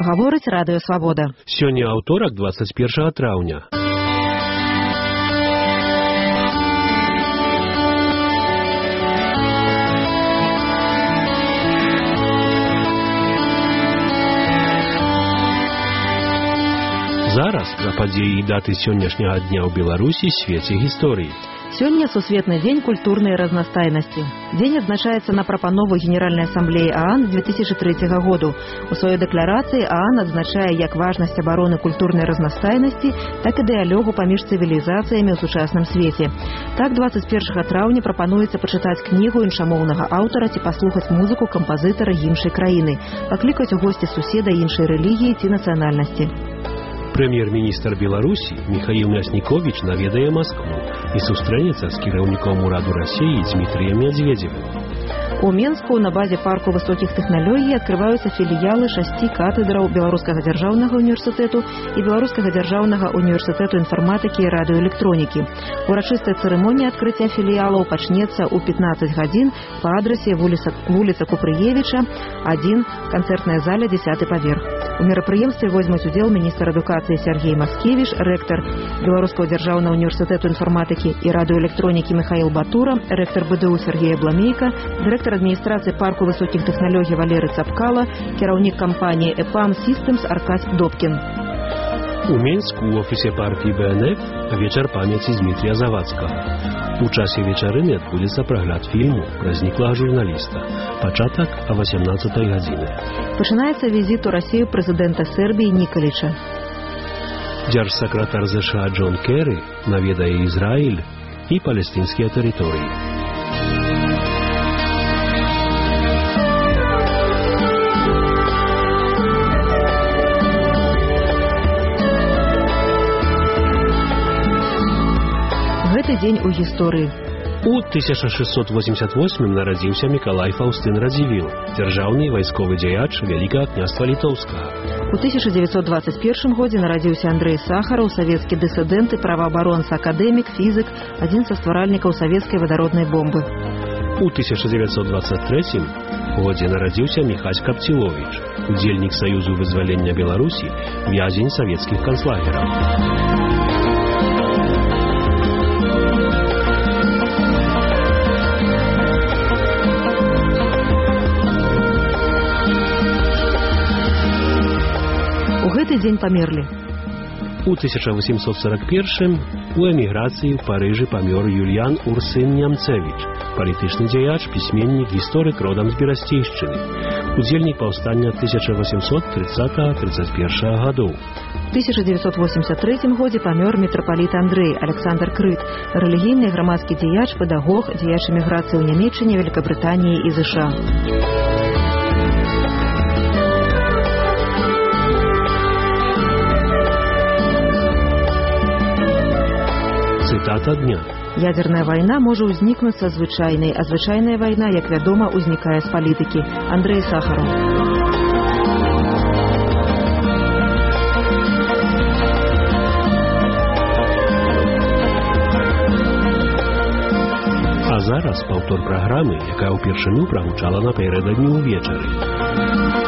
гаворыць радыё Свабода. Сёння аўторак 21 траўня. Зараз пра падзеі і даты сённяшняга дня ў Беларусі, свеце гісторыі. Сёння сусветны дзень культурнай разнастайнасці. Дзень адзначаецца на прапанову Генеральнай асамблеі ААН 2003 году. У сваёй дэкларацыі ААН адзначае як важнасць абароны культурнай разнастайнасці, так і дыялогу паміж цывілізацыямі ў сучасным свеце. Так, 21 траўня прапануецца пачытаць кнігу іншамоўнага аўтара ці паслухаць музыку кампазітара іншай краіны, паклікаць у госці суседа іншай рэлігіі ці нацыянальнасці. Прэм'ер-міністр Беларусі Михаил Мясніковіч наведае Маскву і сустрэнецца з кіраўніком ураду Расіі Дмітрыем Медведзевым. У Менску на базе парку высокіх тэхналогій адкрываюцца філіялы 6 катедраў Беларускага дзяржаўнага універсітэту і Беларускага дзяржаўнага універсітэту інфарматыкі і радыёэлектронікі. Урачыстая цырымонія адкрыцця філіялаў пачнецца ў 15 гадзін па адрасе вуліца Купрыевіча, 1, канцэртная зала, 10 паверх. У мерапрыемстве возьмуць удзел міністр адукацыі Сергей Маскевіч, рэктар Беларускага дзяржаўнага універсітэту інфарматыкі і радыёэлектронікі Михаил Батура, рэктар БДУ Сергей Абламейка, дырэктар адміністрацыі парку высокіх тэхналогій Валерый Цапкала, кіраўнік кампаніі EPAM Systems Аркадь Добкін. У Менску ў офісе партыі БНФ вечар памяці Дмітрія Завадскага. У часе вечарыны адбудзецца прагляд фільму пра зніклага журналіста. Пачатак о 18 гадзіне. Пачынаецца візіт у Расію прэзідэнта Сербіі Нікаліча. Дзяржсакратар ЗША Джон Керры наведае Ізраіль і палестынскія тэрыторыі. Гэты дзень у гісторыі. У 1688 нарадзіўся Мікалай Фаўстын Радзівіл, дзяржаўны вайсковы дзеяч Вялікага княства Літоўскага. У 1921 годзе нарадзіўся Андрэй Сахараў, савецкі дысідэнт і праваабаронца, акадэмік, фізік, адзін са стваральнікаў савецкай вадароднай бомбы. У 1923 годзе нарадзіўся Міхась Капціловіч, удзельнік Саюзу вызвалення Беларусі, вязень савецкіх канцлагераў. У гэты дзень памерлі. У 1841 у эміграцыі ў Парыжы памёр Юліян Урсын Нямцевіч, палітычны дзеяч, пісьменнік, гісторык родам з Берасцейшчыны, удзельнік паўстання 1830-31 гадоў. У 1983 годзе памёр мітрапаліт Андрэй Александр Крыт, рэлігійны грамадскі дзеяч, педагог, дзеяч эміграцыі ў Нямеччыне, Великабрытаніі і ЗША. Цытата дня. Ядерная вайна можа ўзнікнуць са звычайнай, а звычайная вайна, як вядома, узнікае з палітыкі. Андрэй Сахараў. А зараз паўтор праграмы, якая ўпершыню прагучала напярэдадні ўвечары.